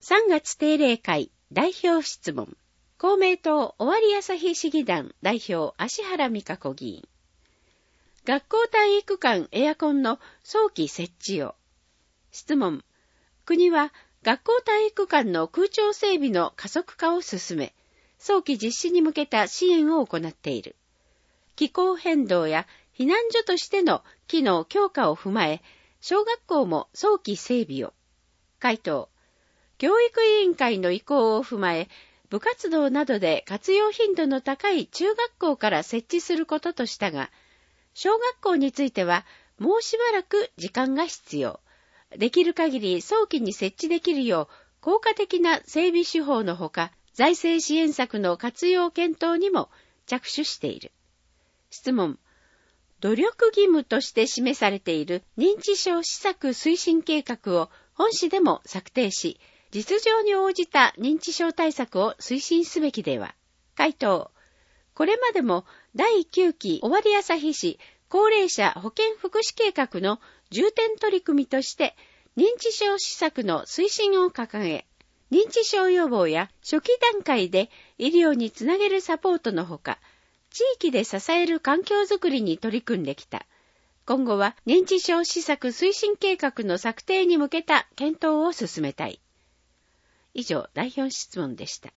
3月定例会代表質問。公明党尾張旭市議団代表芦原美香子議員。学校体育館エアコンの早期設置を。質問。国は学校体育館の空調整備の加速化を進め、早期実施に向けた支援を行っている。気候変動や避難所としての機能強化を踏まえ、小学校も早期整備を。回答。教育委員会の意向を踏まえ、部活動などで活用頻度の高い中学校から設置することとしたが、小学校についてはもうしばらく時間が必要。できる限り早期に設置できるよう効果的な整備手法のほか、財政支援策の活用検討にも着手している。質問。努力義務として示されている認知症施策推進計画を本市でも策定し、実情に応じた認知症対策を推進すべきでは。回答。これまでも第9期尾張旭市高齢者保健福祉計画の重点取り組みとして認知症施策の推進を掲げ、認知症予防や初期段階で医療につなげるサポートのほか、地域で支える環境づくりに取り組んできた。今後は認知症施策推進計画の策定に向けた検討を進めたい。以上、代表質問でした。